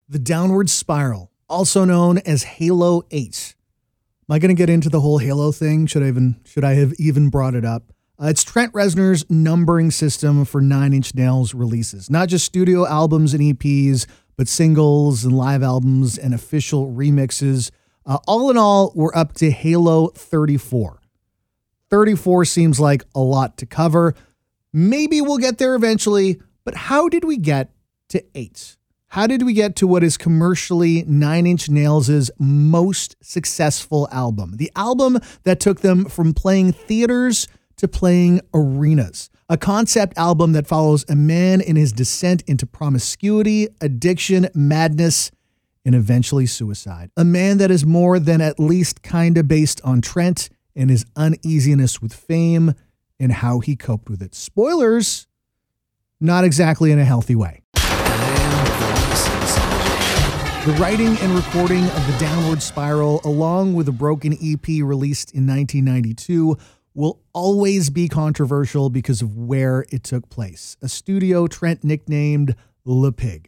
The Downward Spiral, also known as Halo 8. Am I going to get into the whole Halo thing? Should I have even brought it up? It's Trent Reznor's numbering system for Nine Inch Nails releases. Not just studio albums and EPs, but singles and live albums and official remixes. All in all, we're up to Halo 34. 34 seems like a lot to cover. Maybe we'll get there eventually, but how did we get to 8? How did we get to what is commercially Nine Inch Nails' most successful album? The album that took them from playing theaters to playing arenas. A concept album that follows a man in his descent into promiscuity, addiction, madness, and eventually suicide. A man that is more than at least kinda based on Trent and his uneasiness with fame and how he coped with it. Spoilers, not exactly in a healthy way. The writing and recording of The Downward Spiral, along with a Broken EP released in 1992, will always be controversial because of where it took place. A studio Trent nicknamed Le Pig,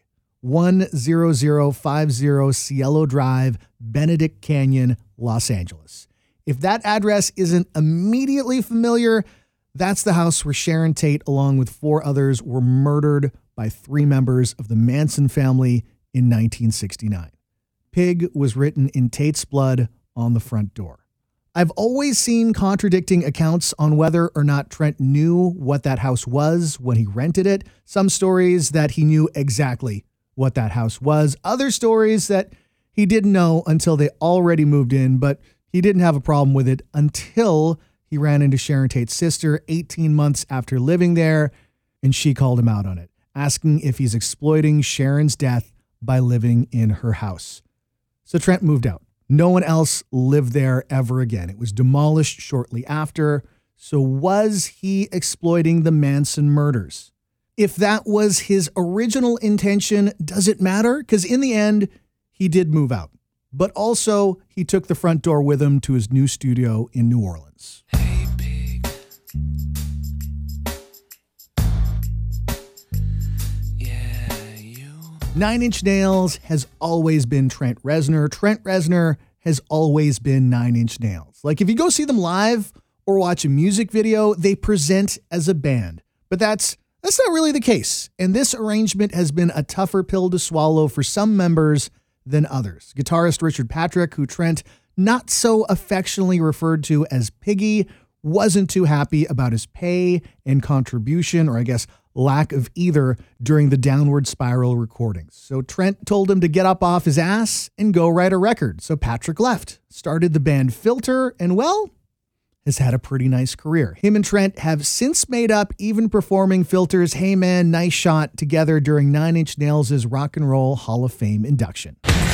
10050 Cielo Drive, Benedict Canyon, Los Angeles. If that address isn't immediately familiar, that's the house where Sharon Tate, along with 4 others, were murdered by 3 members of the Manson family in 1969. Pig was written in Tate's blood on the front door. I've always seen contradicting accounts on whether or not Trent knew what that house was when he rented it. Some stories that he knew exactly what that house was. Other stories that he didn't know until they already moved in, but he didn't have a problem with it until he ran into Sharon Tate's sister 18 months after living there, and she called him out on it, asking if he's exploiting Sharon's death by living in her house. So Trent moved out. No one else lived there ever again. It was demolished shortly after. So was he exploiting the Manson murders? If that was his original intention, does it matter? Because in the end, he did move out. But also, he took the front door with him to his new studio in New Orleans. Hey, pig. Yeah, you. Nine Inch Nails has always been Trent Reznor. Trent Reznor has always been Nine Inch Nails. Like, if you go see them live or watch a music video, they present as a band. But that's not really the case. And this arrangement has been a tougher pill to swallow for some members than others. Guitarist Richard Patrick, who Trent not so affectionately referred to as Piggy, wasn't too happy about his pay and contribution, or I guess lack of either, during the Downward Spiral recordings. So Trent told him to get up off his ass and go write a record. So Patrick left, started the band Filter, and well, has had a pretty nice career. Him and Trent have since made up, even performing Filter's Hey Man, Nice Shot together during Nine Inch Nails' Rock and Roll Hall of Fame induction.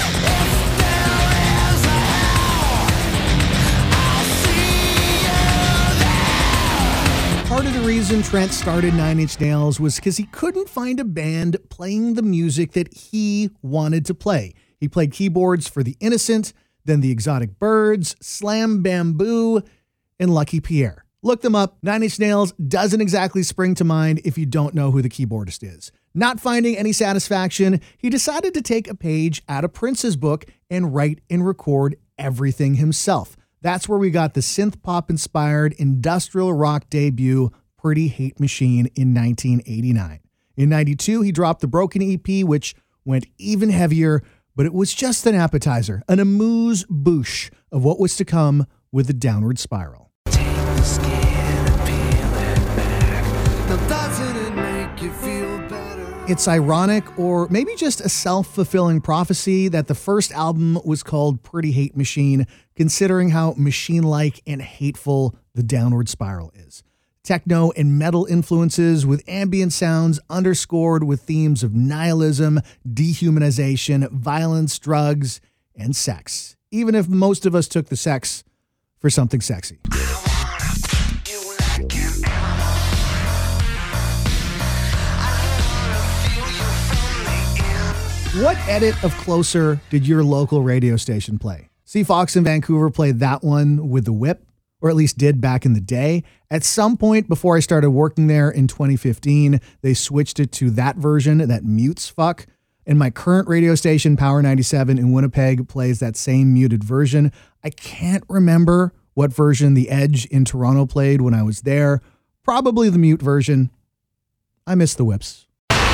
Part of the reason Trent started Nine Inch Nails was because he couldn't find a band playing the music that he wanted to play. He played keyboards for The Innocent, then The Exotic Birds, Slam Bamboo, and Lucky Pierre. Look them up. Nine Inch Nails doesn't exactly spring to mind if you don't know who the keyboardist is. Not finding any satisfaction, he decided to take a page out of Prince's book and write and record everything himself. That's where we got the synth-pop-inspired industrial rock debut, Pretty Hate Machine, in 1989. In 92, he dropped the Broken EP, which went even heavier, but it was just an appetizer, an amuse-bouche of what was to come with the Downward Spiral. Take the skin and peel it back. Now doesn't it make you feel better? It's ironic, or maybe just a self-fulfilling prophecy, that the first album was called Pretty Hate Machine, considering how machine-like and hateful the Downward Spiral is. Techno and metal influences with ambient sounds underscored with themes of nihilism, dehumanization, violence, drugs, and sex. Even if most of us took the sex for something sexy. What edit of Closer did your local radio station play? See, Fox in Vancouver played that one with the whip, or at least did back in the day. At some point before I started working there in 2015, they switched it to that version that mutes fuck. And my current radio station, Power 97 in Winnipeg, plays that same muted version. I can't remember what version The Edge in Toronto played when I was there. Probably the mute version. I miss the whips.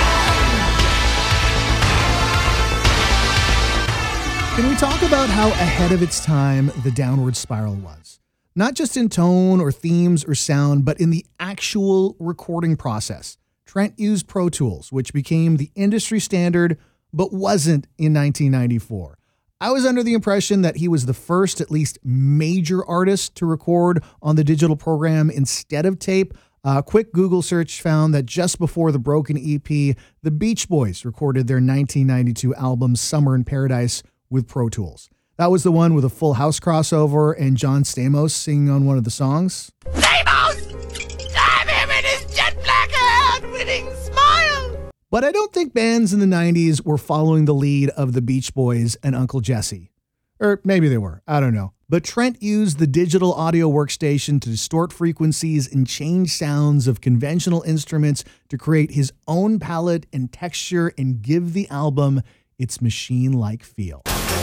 Can we talk about how ahead of its time the Downward Spiral was? Not just in tone or themes or sound, but in the actual recording process. Trent used Pro Tools, which became the industry standard, but wasn't in 1994. I was under the impression that he was the first, at least major artist to record on the digital program instead of tape. A quick Google search found that just before the Broken EP, the Beach Boys recorded their 1992 album Summer in Paradise with Pro Tools. That was the one with a Full House crossover and John Stamos singing on one of the songs. Stamos! Damn him in his jet black hair, winning smile! But I don't think bands in the 90s were following the lead of the Beach Boys and Uncle Jesse. Or maybe they were, I don't know. But Trent used the digital audio workstation to distort frequencies and change sounds of conventional instruments to create his own palette and texture and give the album its machine-like feel.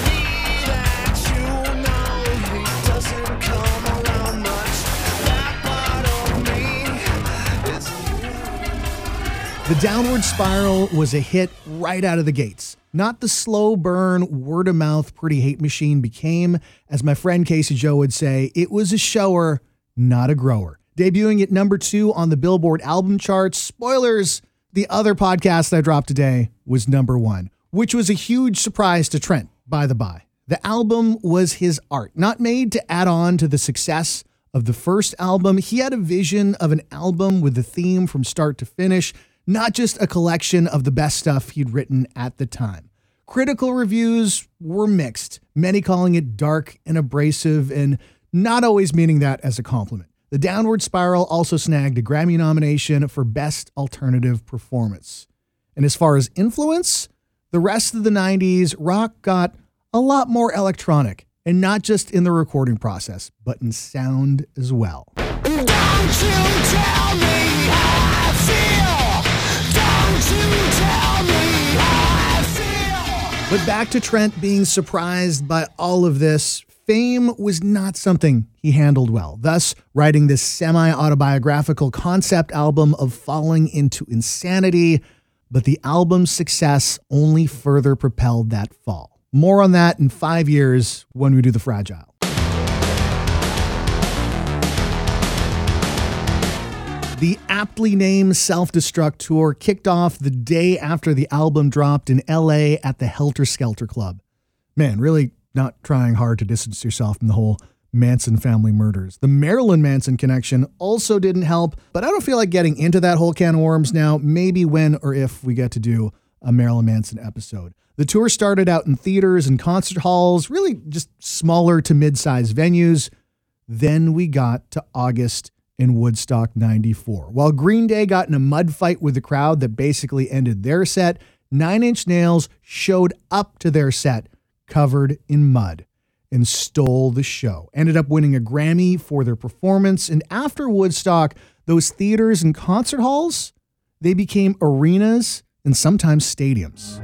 The Downward Spiral was a hit right out of the gates. Not the slow burn, word-of-mouth Pretty Hate machine became. As my friend Casey Joe would say, it was a shower, not a grower. Debuting at number 2 on the Billboard album charts. Spoilers, the other podcast I dropped today was number 1, which was a huge surprise to Trent, by the by. The album was his art, not made to add on to the success of the first album. He had a vision of an album with a theme from start to finish, not just a collection of the best stuff he'd written at the time. Critical reviews were mixed, many calling it dark and abrasive and not always meaning that as a compliment. The Downward Spiral also snagged a Grammy nomination for Best Alternative Performance. And as far as influence, the rest of the 90s, rock got a lot more electronic, and not just in the recording process, but in sound as well. Don't you tell me how I feel. Don't you tell me how I feel. But back to Trent being surprised by all of this. Fame was not something he handled well, thus writing this semi-autobiographical concept album of falling into insanity. But the album's success only further propelled that fall. More on that in 5 years when we do The Fragile. The aptly named Self-Destruct Tour kicked off the day after the album dropped in LA at the Helter Skelter Club. Man, really not trying hard to distance yourself from the whole Manson family murders. The Marilyn Manson connection also didn't help, but I don't feel like getting into that whole can of worms now. Maybe when or if we get to do a Marilyn Manson episode. The tour started out in theaters and concert halls, really just smaller to mid-sized venues. Then we got to August in Woodstock 94. While Green Day got in a mud fight with the crowd that basically ended their set, Nine Inch Nails showed up to their set covered in mud and stole the show. Ended up winning a Grammy for their performance. And after Woodstock, those theaters and concert halls, they became arenas and sometimes stadiums.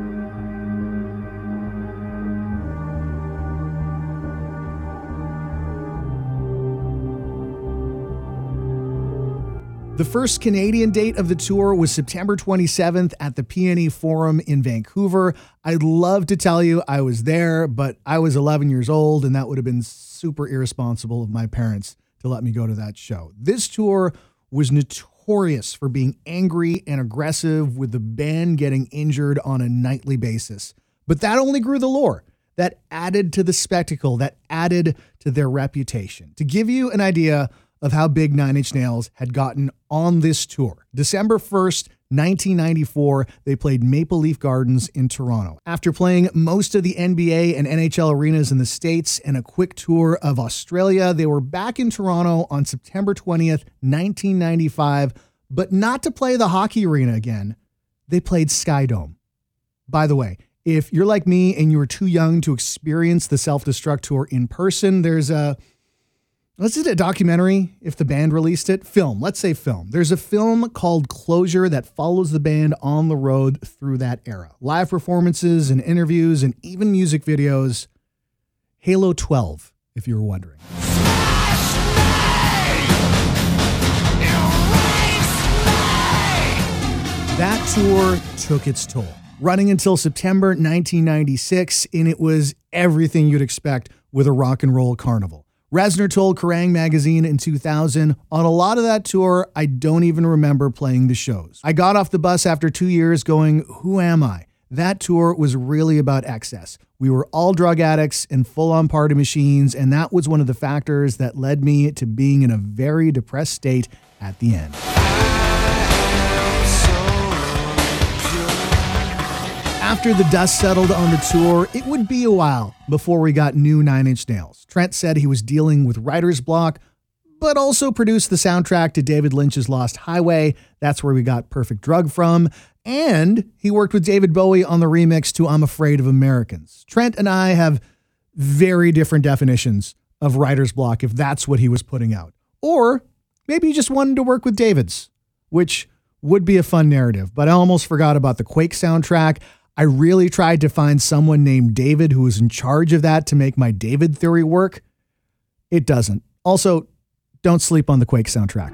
The first Canadian date of the tour was September 27th at the PNE Forum in Vancouver. I'd love to tell you I was there, but I was 11 years old, and that would have been super irresponsible of my parents to let me go to that show. This tour was notorious for being angry and aggressive, with the band getting injured on a nightly basis. But that only grew the lore. That added to the spectacle, that added to their reputation. To give you an idea of how big Nine Inch Nails had gotten on this tour, December 1st, 1994, they played Maple Leaf Gardens in Toronto. After playing most of the NBA and NHL arenas in the States and a quick tour of Australia, they were back in Toronto on September 20th, 1995, but not to play the hockey arena again. They played Skydome. By the way, if you're like me and you were too young to experience the Self-Destruct Tour in person, there's a Was it a documentary if the band released it? Film, let's say film. There's a film called Closure that follows the band on the road through that era. Live performances and interviews and even music videos. Halo 12, if you were wondering. That tour took its toll, running until September 1996, and it was everything you'd expect with a rock and roll carnival. Reznor told Kerrang! Magazine in 2000, on a lot of that tour, I don't even remember playing the shows. I got off the bus after 2 years going, who am I? That tour was really about excess. We were all drug addicts and full-on party machines, and that was one of the factors that led me to being in a very depressed state at the end. After the dust settled on the tour, it would be a while before we got new Nine Inch Nails. Trent said he was dealing with writer's block, but also produced the soundtrack to David Lynch's Lost Highway. That's where we got Perfect Drug from. And he worked with David Bowie on the remix to I'm Afraid of Americans. Trent and I have very different definitions of writer's block if that's what he was putting out. Or maybe he just wanted to work with David's, which would be a fun narrative. But I almost forgot about the Quake soundtrack. I really tried to find someone named David who was in charge of that to make my David theory work. It doesn't. Also, don't sleep on the Quake soundtrack.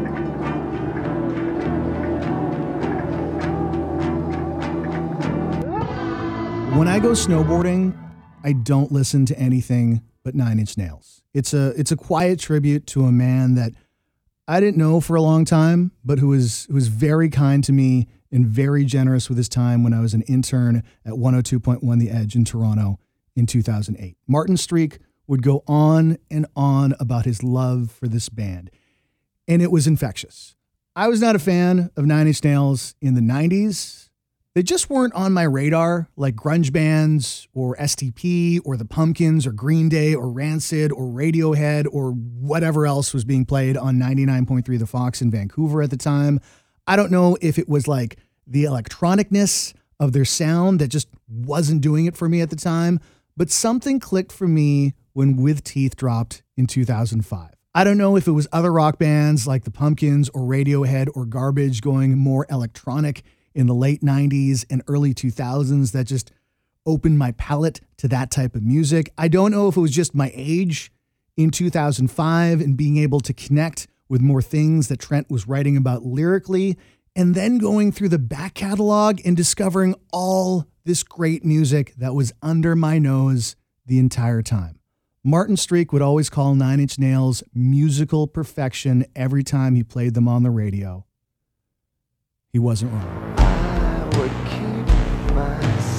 When I go snowboarding, I don't listen to anything but Nine Inch Nails. It's a quiet tribute to a man that I didn't know for a long time, but who was very kind to me and very generous with his time when I was an intern at 102.1 The Edge in Toronto in 2008. Martin Streak would go on and on about his love for this band, and it was infectious. I was not a fan of Nine Inch Nails in the 90s. They just weren't on my radar like grunge bands or STP or the Pumpkins or Green Day or Rancid or Radiohead or whatever else was being played on 99.3 The Fox in Vancouver at the time. I don't know if it was like the electronicness of their sound that just wasn't doing it for me at the time, but something clicked for me when With Teeth dropped in 2005. I don't know if it was other rock bands like the Pumpkins or Radiohead or Garbage going more electronic in the late 90s and early 2000s that just opened my palate to that type of music. I don't know if it was just my age in 2005 and being able to connect with more things that Trent was writing about lyrically, and then going through the back catalog and discovering all this great music that was under my nose the entire time. Martin Streak would always call Nine Inch Nails musical perfection every time he played them on the radio. He wasn't wrong. I would keep myself.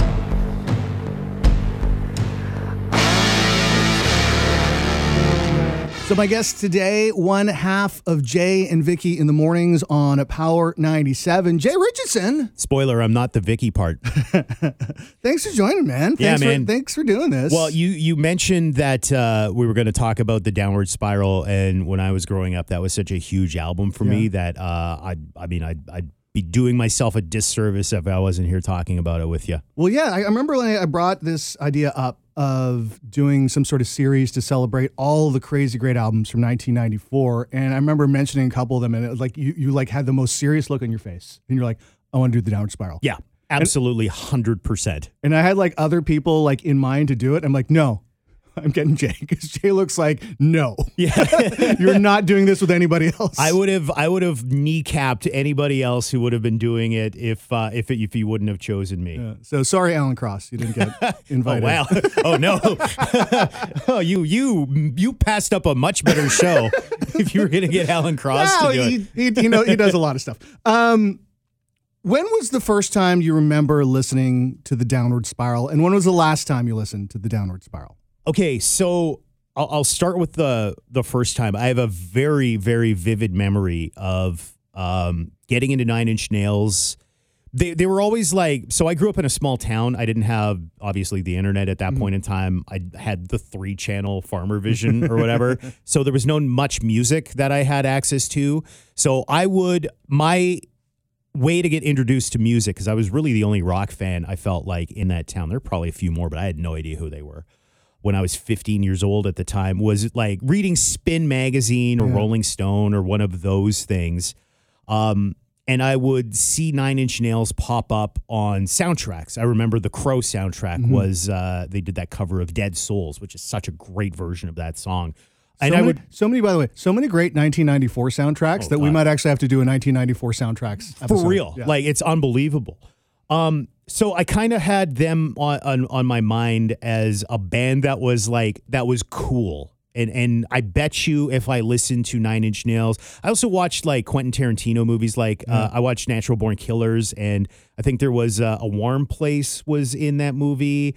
So my guest today, one half of Jay and Vicky in the mornings on Power 97, Jay Richardson. Spoiler, I'm not the Vicky part. Thanks for joining, man. Thanks for doing this. Well, you mentioned that we were going to talk about the Downward Spiral, and when I was growing up, that was such a huge album for me that I'd be doing myself a disservice if I wasn't here talking about it with you. Well, yeah, I remember when I brought this idea up of doing some sort of series to celebrate all the crazy great albums from 1994, and I remember mentioning a couple of them, and it was like you like had the most serious look on your face, and you're like, I want to do the Downward Spiral. Yeah, absolutely, 100%. And I had like other people like in mind to do it. I'm like, no, I'm getting Jay, because Jay looks like, no, you're not doing this with anybody else. I would have kneecapped anybody else who would have been doing it if you wouldn't have chosen me. Yeah. So sorry, Alan Cross, you didn't get invited. Oh wow! Oh no! Oh, you passed up a much better show if you were going to get Alan Cross to do it. He does a lot of stuff. When was the first time you remember listening to the Downward Spiral, and when was the last time you listened to the Downward Spiral? Okay, so I'll start with the first time. I have a very, very vivid memory of getting into Nine Inch Nails. They were always like, so I grew up in a small town. I didn't have, obviously, the internet at that point in time. I had the 3-channel Farmer Vision or whatever. So there was no much music that I had access to. So my way to get introduced to music, because I was really the only rock fan I felt like in that town. There were probably a few more, but I had no idea who they were. when I was 15 years old at the time was like reading Spin magazine or Rolling Stone or one of those things. And I would see Nine Inch Nails pop up on soundtracks. I remember the Crow soundtrack was, they did that cover of Dead Souls, which is such a great version of that song. And so many great 1994 soundtracks that we might actually have to do a 1994 soundtracks episode. For real. Yeah. Like, it's unbelievable. So I kind of had them on my mind as a band that was cool. And I bet you if I listened to Nine Inch Nails, I also watched like Quentin Tarantino movies. Like I watched Natural Born Killers, and I think there was A Warm Place was in that movie,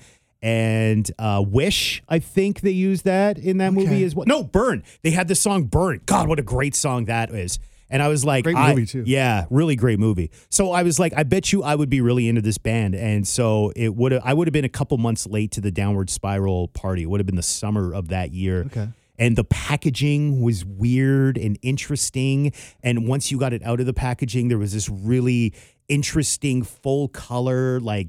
and Wish. I think they used that in that movie as well. No, Burn. They had the song Burn. God, what a great song that is. And I was like, great movie too. Yeah, really great movie. So I was like, I bet you I would be really into this band. And so I would have been a couple months late to the Downward Spiral party. It would have been the summer of that year. Okay. And the packaging was weird and interesting. And once you got it out of the packaging, there was this really interesting full color, like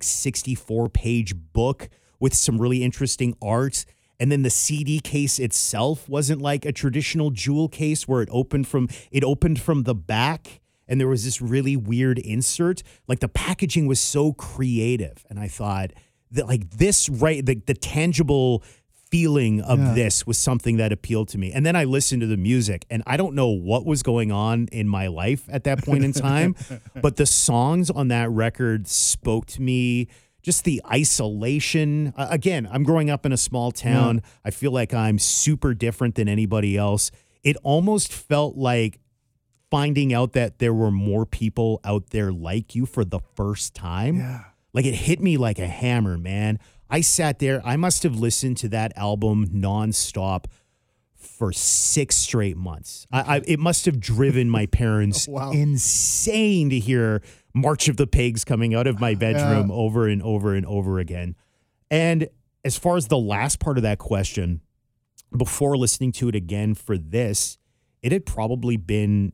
64-page book with some really interesting art. And then the CD case itself wasn't like a traditional jewel case where it opened from the back, and there was this really weird insert. Like the packaging was so creative, and I thought that like this, right, the tangible feeling of this was something that appealed to me. And then I listened to the music, and I don't know what was going on in my life at that point in time, but the songs on that record spoke to me. Just the isolation. Again, I'm growing up in a small town. I feel like I'm super different than anybody else. It almost felt like finding out that there were more people out there like you for the first time. Yeah. Like it hit me like a hammer, man. I sat there. I must have listened to that album nonstop for 6 straight months. It must have driven my parents insane to hear March of the Pigs coming out of my bedroom over and over and over again. And as far as the last part of that question, before listening to it again for this, it had probably been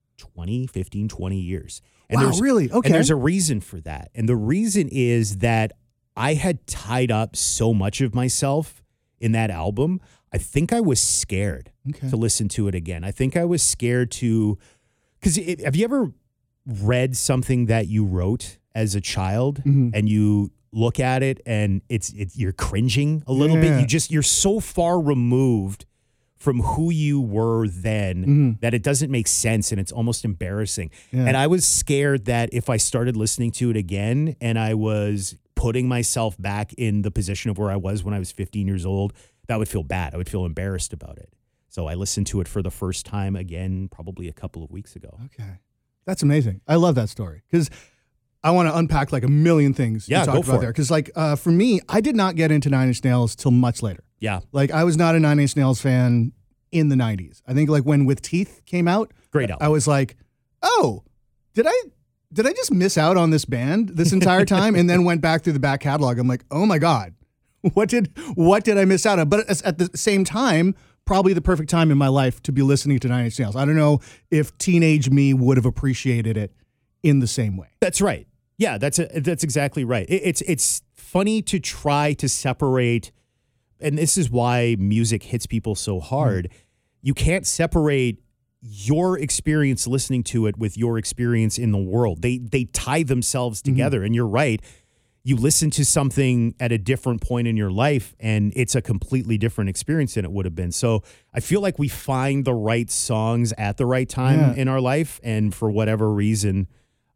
20 years. And really? Okay. And there's a reason for that. And the reason is that I had tied up so much of myself in that album. I think I was scared to listen to it again. I think I was scared to, because have you ever read something that you wrote as a child and you look at it and you're cringing a little bit? You're so far removed from who you were then that it doesn't make sense and it's almost embarrassing. And I was scared that if I started listening to it again and I was putting myself back in the position of where I was when I was 15 years old, that would feel bad. I would feel embarrassed about it. So I listened to it for the first time again, probably a couple of weeks ago. Okay. That's amazing. I love that story because I want to unpack like a million things you talked about there. Because like for me, I did not get into Nine Inch Nails till much later. Yeah. Like I was not a Nine Inch Nails fan in the 90s. I think like when With Teeth came out, great album. I was like, oh, did I just miss out on this band this entire time? And then went back through the back catalog. I'm like, oh my God, what did I miss out on? But at the same time, probably the perfect time in my life to be listening to Nine Inch Nails. I don't know if teenage me would have appreciated it in the same way. That's right. Yeah, that's exactly right. It's funny to try to separate, and this is why music hits people so hard. You can't separate your experience listening to it with your experience in the world. They tie themselves together, and you're right. You listen to something at a different point in your life and it's a completely different experience than it would have been. So I feel like we find the right songs at the right time in our life. And for whatever reason,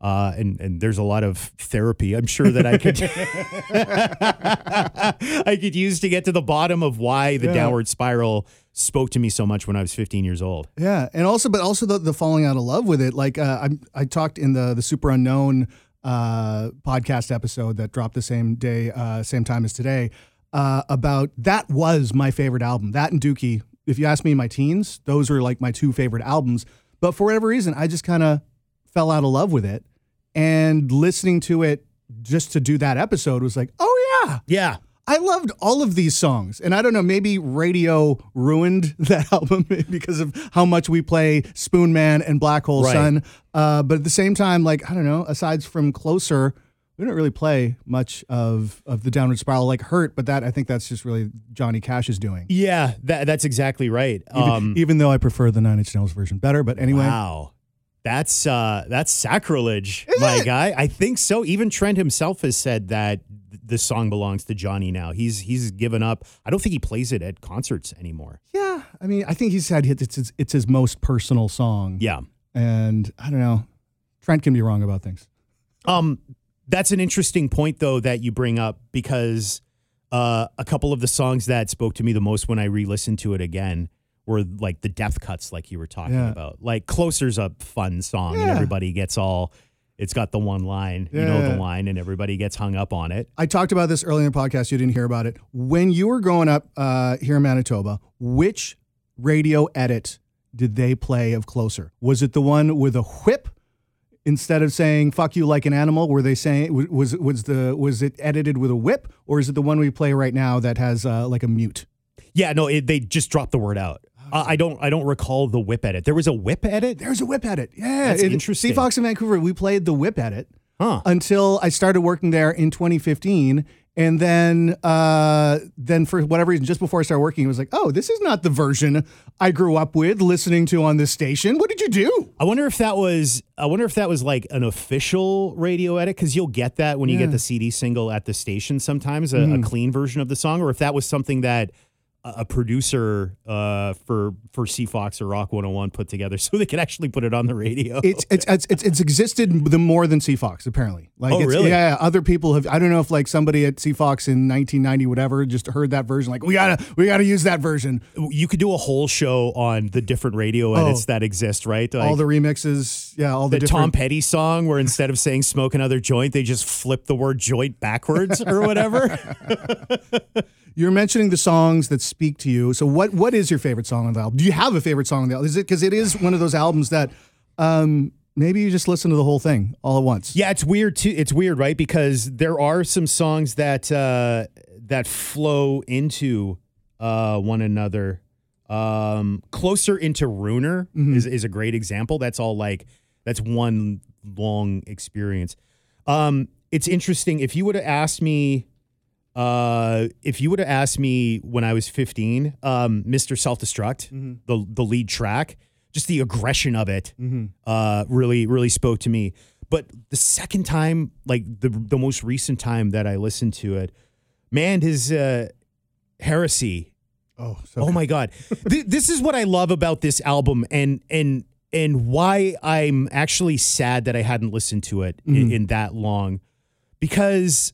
and there's a lot of therapy I'm sure that I could I could use to get to the bottom of why the Downward Spiral spoke to me so much when I was 15 years old. Yeah. And also the falling out of love with it. Like I talked in the Super Unknown podcast episode that dropped the same day, same time as today, about that was my favorite album. That and Dookie. If you ask me in my teens, those are like my 2 favorite albums. But for whatever reason, I just kind of fell out of love with it. And listening to it just to do that episode was like, oh yeah. Yeah. I loved all of these songs. And I don't know, maybe radio ruined that album because of how much we play Spoon Man and Black Hole Sun. But at the same time, like, I don't know, aside from Closer, we don't really play much of the Downward Spiral, like Hurt, but I think that's just really Johnny Cash's doing. Yeah, that's exactly right. Even though I prefer the Nine Inch Nails version better, but anyway. Wow. That's sacrilege, Is my it? guy. I think so. Even Trent himself has said that this song belongs to Johnny now. He's given up. I don't think he plays it at concerts anymore. Yeah, I mean, I think he said it's his most personal song. Yeah. And I don't know. Trent can be wrong about things. That's an interesting point, though, that you bring up, because a couple of the songs that spoke to me the most when I re-listened to it again were like the depth cuts, like you were talking about. Like Closer's a fun song, and everybody gets it's got the one line, you know, the line, and everybody gets hung up on it. I talked about this earlier in the podcast. You didn't hear about it. When you were growing up here in Manitoba, which radio edit did they play of Closer? Was it the one with a whip? Instead of saying "fuck you" like an animal, were they saying was it edited with a whip, or is it the one we play right now that has like a mute? Yeah, no, they just dropped the word out. I don't recall the whip edit. There was a whip edit? There's a whip edit. Yeah, That's interesting. Seafox in Vancouver, we played the whip edit until I started working there in 2015. And then for whatever reason, just before I started working, it was like, oh, this is not the version I grew up with listening to on this station. What did you do? I wonder if that was like an official radio edit, because you'll get that when you get the CD single at the station sometimes, a clean version of the song, or if that was something that a producer for Seafox or Rock 101 put together so they could actually put it on the radio. It's existed more than Seafox, apparently. Like, really? Yeah, other people have. I don't know if like somebody at Seafox in 1990 whatever just heard that version. Like we gotta use that version. You could do a whole show on the different radio edits that exist, right? Like, all the remixes, all the Tom different. Petty song where instead of saying "smoke another joint," they just flip the word "joint" backwards or whatever. You're mentioning the songs that speak to you. So what is your favorite song on the album? Do you have a favorite song on the album? Is it because it is one of those albums that maybe you just listen to the whole thing all at once? Yeah, it's weird too. It's weird, right? Because there are some songs that that flow into one another. Closer into Ruiner is a great example. That's one long experience. It's interesting. If you would have asked me when I was 15, Mr. Self-Destruct, the lead track, just the aggression of it, really spoke to me. But the second time, like the most recent time that I listened to it, man, his Heresy. Oh my God. This is what I love about this album, and why I'm actually sad that I hadn't listened to it in that long, because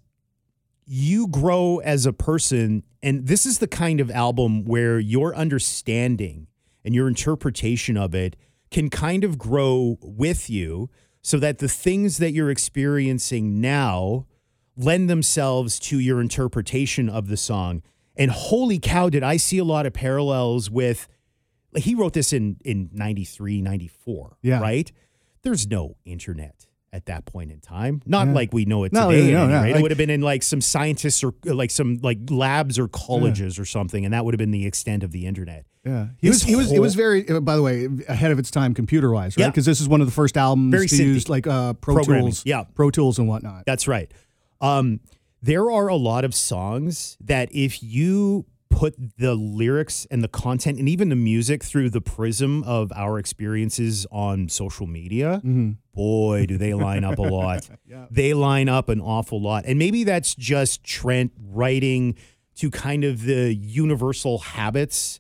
you grow as a person, and this is the kind of album where your understanding and your interpretation of it can kind of grow with you, so that the things that you're experiencing now lend themselves to your interpretation of the song. And holy cow, did I see a lot of parallels with, like, he wrote this in 93, 94, right? There's no internet at that point in time. Not like we know it today. Right? It would have been in like some scientists or like some like labs or colleges or something, and that would have been the extent of the internet. Yeah, it was very, by the way, ahead of its time computer-wise, right? Because this is one of the first albums to use like Pro Tools, Pro Tools and whatnot. That's right. There are a lot of songs that if you put the lyrics and the content and even the music through the prism of our experiences on social media, boy, do they line up a lot. They line up an awful lot. And maybe that's just Trent writing to kind of the universal habits,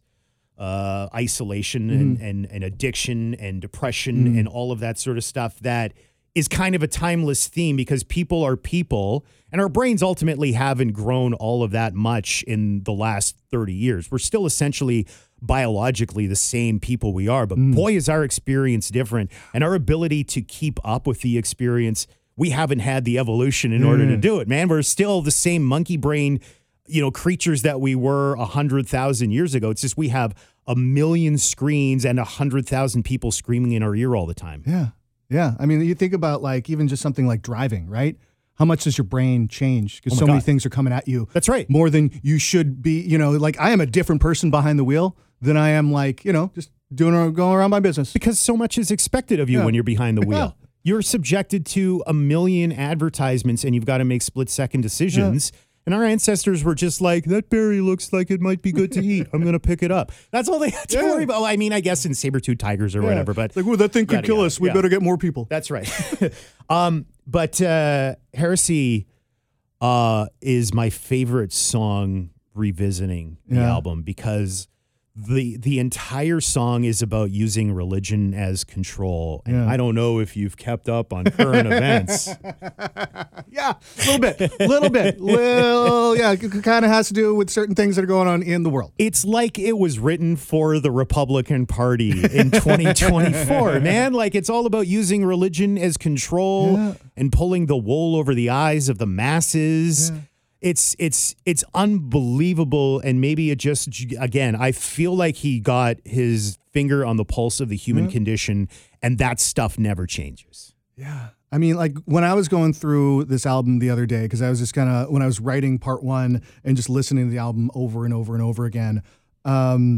isolation and addiction and depression and all of that sort of stuff that is kind of a timeless theme, because people are people, and our brains ultimately haven't grown all of that much in the last 30 years. We're still essentially biologically the same people we are, but boy, is our experience different, and our ability to keep up with the experience, we haven't had the evolution in order to do it, man. We're still the same monkey brain, creatures that we were 100,000 years ago. It's just we have 1 million screens and 100,000 people screaming in our ear all the time. Yeah. I mean, you think about like even just something like driving, right? How much does your brain change? Because so many things are coming at you. That's right. More than you should be, like I am a different person behind the wheel than I am like, just going around my business. Because so much is expected of you when you're behind the wheel. You're subjected to a million advertisements and you've got to make split-second decisions. Yeah. And our ancestors were just like, that berry looks like it might be good to eat. I'm going to pick it up. That's all they had to worry about. Well, I mean, I guess in saber-tooth tigers or whatever. But like, well, that thing could kill us. We better get more people. That's right. But Heresy is my favorite song revisiting the album because the entire song is about using religion as control. And I don't know if you've kept up on current events. Yeah, a little bit. It kind of has to do with certain things that are going on in the world. It's like it was written for the Republican Party in 2024, man. Like it's all about using religion as control and pulling the wool over the eyes of the masses. Yeah. It's unbelievable, and maybe it just, again, I feel like he got his finger on the pulse of the human condition, and that stuff never changes. Yeah. I mean, like when I was going through this album the other day, because I was just when I was writing part one and just listening to the album over and over and over again, I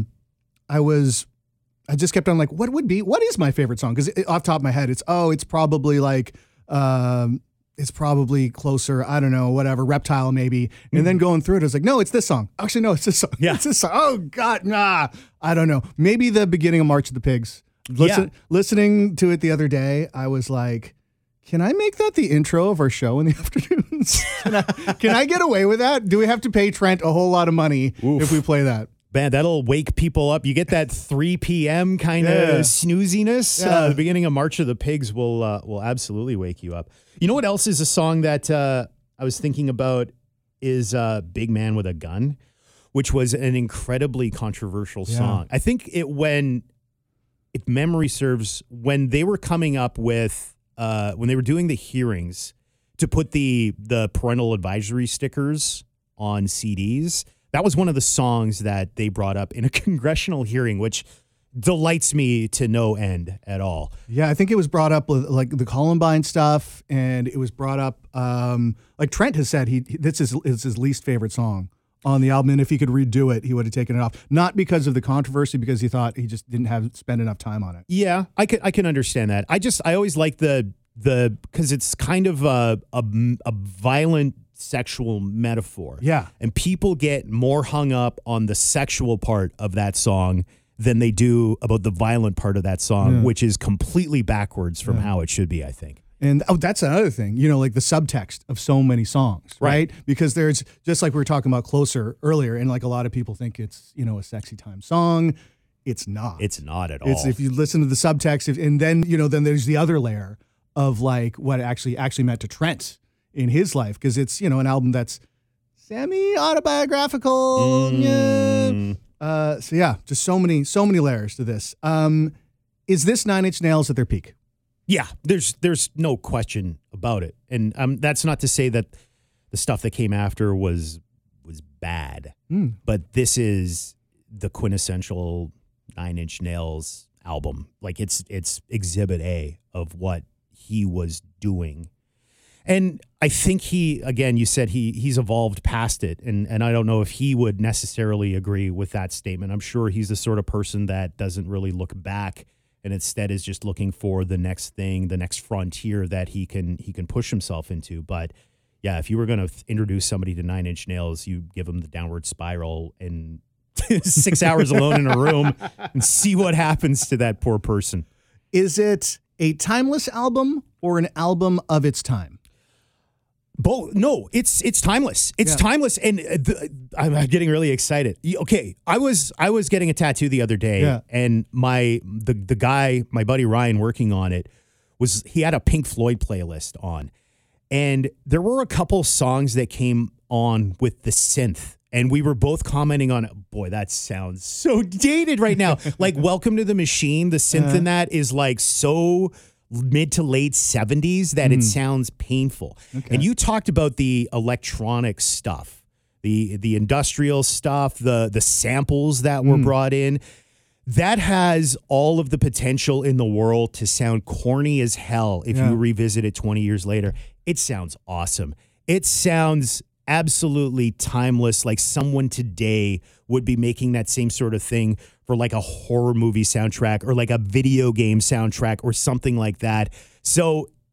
just kept on like, what is my favorite song? Because off the top of my head, it's probably like, it's probably closer, I don't know, whatever, Reptile maybe. And then going through it, I was like, no, it's this song. Actually, no, it's this song. Yeah. It's this song. Oh, God, nah. I don't know. Maybe the beginning of March of the Pigs. Listening to it the other day, I was like, can I make that the intro of our show in the afternoons? Can I get away with that? Do we have to pay Trent a whole lot of money if we play that? Man, that'll wake people up. You get that 3 p.m. kind of snooziness. The beginning of March of the Pigs will absolutely wake you up. You know what else is a song that I was thinking about is Big Man with a Gun, which was an incredibly controversial song. I think if memory serves, when they were coming up with, when they were doing the hearings to put the parental advisory stickers on CDs, that was one of the songs that they brought up in a congressional hearing, which delights me to no end at all. Yeah, I think it was brought up with like the Columbine stuff, and it was brought up, like Trent has said, this is his least favorite song on the album, and if he could redo it, he would have taken it off. Not because of the controversy, because he thought he just didn't spend enough time on it. Yeah, I can understand that. I always like the because it's kind of a violent sexual metaphor. Yeah. And people get more hung up on the sexual part of that song than they do about the violent part of that song, which is completely backwards from how it should be, I think. And that's another thing, like the subtext of so many songs, right? Because there's, just like we were talking about Closer earlier, and like a lot of people think it's, a sexy time song. It's not. It's not at all. It's if you listen to the subtext, and then, then there's the other layer of like what actually meant to Trent in his life, because it's, an album that's semi-autobiographical. So yeah, just so many layers to this. Is this Nine Inch Nails at their peak? Yeah, there's no question about it. And that's not to say that the stuff that came after was bad, but this is the quintessential Nine Inch Nails album. Like it's exhibit A of what he was doing. And I think you said he's evolved past it. And I don't know if he would necessarily agree with that statement. I'm sure he's the sort of person that doesn't really look back and instead is just looking for the next thing, the next frontier that he can push himself into. But yeah, if you were going to introduce somebody to Nine Inch Nails, you give them the Downward Spiral and 6 hours alone in a room and see what happens to that poor person. Is it a timeless album or an album of its time? Both. No, it's timeless. It's timeless, and I'm getting really excited. Okay, I was getting a tattoo the other day, and the guy, my buddy Ryan, working on it, he had a Pink Floyd playlist on, and there were a couple songs that came on with the synth, and we were both commenting on it. Boy, that sounds so dated right now. Like Welcome to the Machine, the synth in that is like so mid to late 70s that it sounds painful. Okay. And you talked about the electronic stuff, the industrial stuff, the samples that were brought in. That has all of the potential in the world to sound corny as hell if you revisit it 20 years later. It sounds awesome. It sounds absolutely timeless, like someone today would be making that same sort of thing for like a horror movie soundtrack or like a video game soundtrack or something like that. So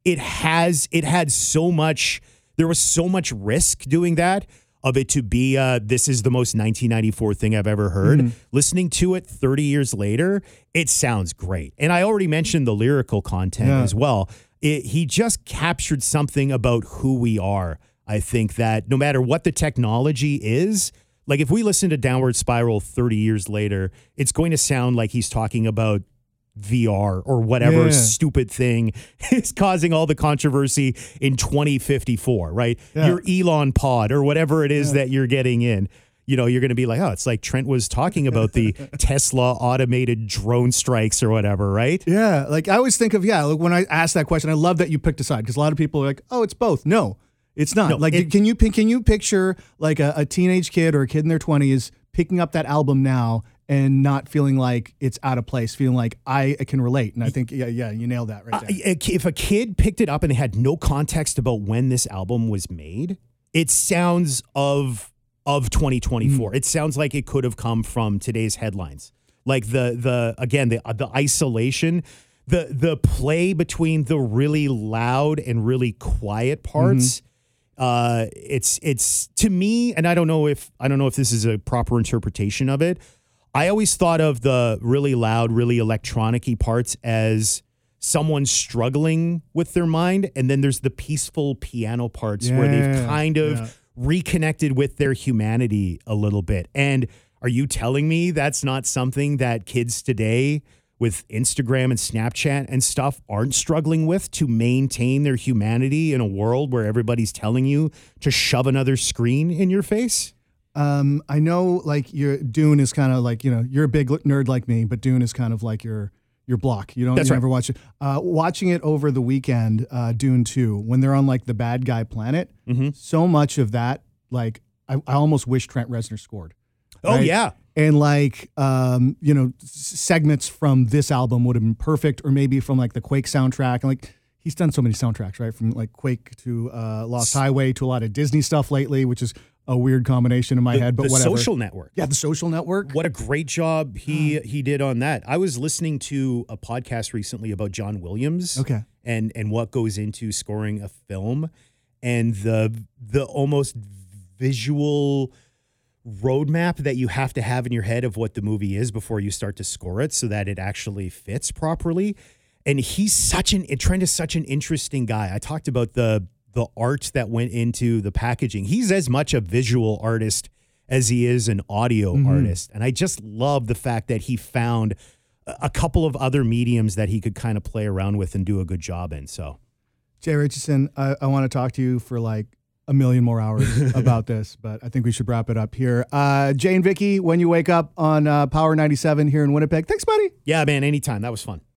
it had so much, there was so much risk doing that, of it to be this is the most 1994 thing I've ever heard. Listening to it 30 years later, it sounds great. And I already mentioned the lyrical content as well. He just captured something about who we are. I think that no matter what the technology is, like if we listen to Downward Spiral 30 years later, it's going to sound like he's talking about VR or whatever stupid thing is causing all the controversy in 2054, right? Your Elon pod or whatever it is that you're getting in. You know, you're going to be like, oh, it's like Trent was talking about the Tesla automated drone strikes or whatever, right? Yeah. Like I always think of, like, when I ask that question, I love that you picked a side because a lot of people are like, oh, it's both. No, it's not. No, like, can you picture like a teenage kid or a kid in their 20s picking up that album now and not feeling like it's out of place, feeling like I can relate? And I think, you nailed that right there. If a kid picked it up and they had no context about when this album was made, it sounds of 2024. It sounds like it could have come from today's headlines. Like the isolation, the play between the really loud and really quiet parts. It's to me, and I don't know if this is a proper interpretation of it. I always thought of the really loud, really electronic-y parts as someone struggling with their mind, and then there's the peaceful piano parts where they've kind of reconnected with their humanity a little bit. And are you telling me that's not something that kids today with Instagram and Snapchat and stuff aren't struggling with, to maintain their humanity in a world where everybody's telling you to shove another screen in your face? I know, like, Dune is kind of like, you're a big nerd like me, but Dune is kind of like your block. You never watch it. Watching it over the weekend, Dune 2, when they're on like the bad guy planet, so much of that, like, I almost wish Trent Reznor scored. Right? Oh yeah. And like, segments from this album would have been perfect, or maybe from like the Quake soundtrack. And like, he's done so many soundtracks, right? From like Quake to Lost Highway to a lot of Disney stuff lately, which is a weird combination in my head, but whatever. The Social Network. Yeah, The Social Network. What a great job he did on that. I was listening to a podcast recently about John Williams. Okay. And what goes into scoring a film, and the almost visual roadmap that you have to have in your head of what the movie is before you start to score it so that it actually fits properly. And Trent is such an interesting guy. I talked about the art that went into the packaging. He's as much a visual artist as he is an audio artist. And I just love the fact that he found a couple of other mediums that he could kind of play around with and do a good job in. So, Jay Richardson, I want to talk to you for like a million more hours about this, but I think we should wrap it up here. Jay and Vicky, when you wake up on Power 97 here in Winnipeg. Thanks, buddy. Yeah, man, anytime. That was fun.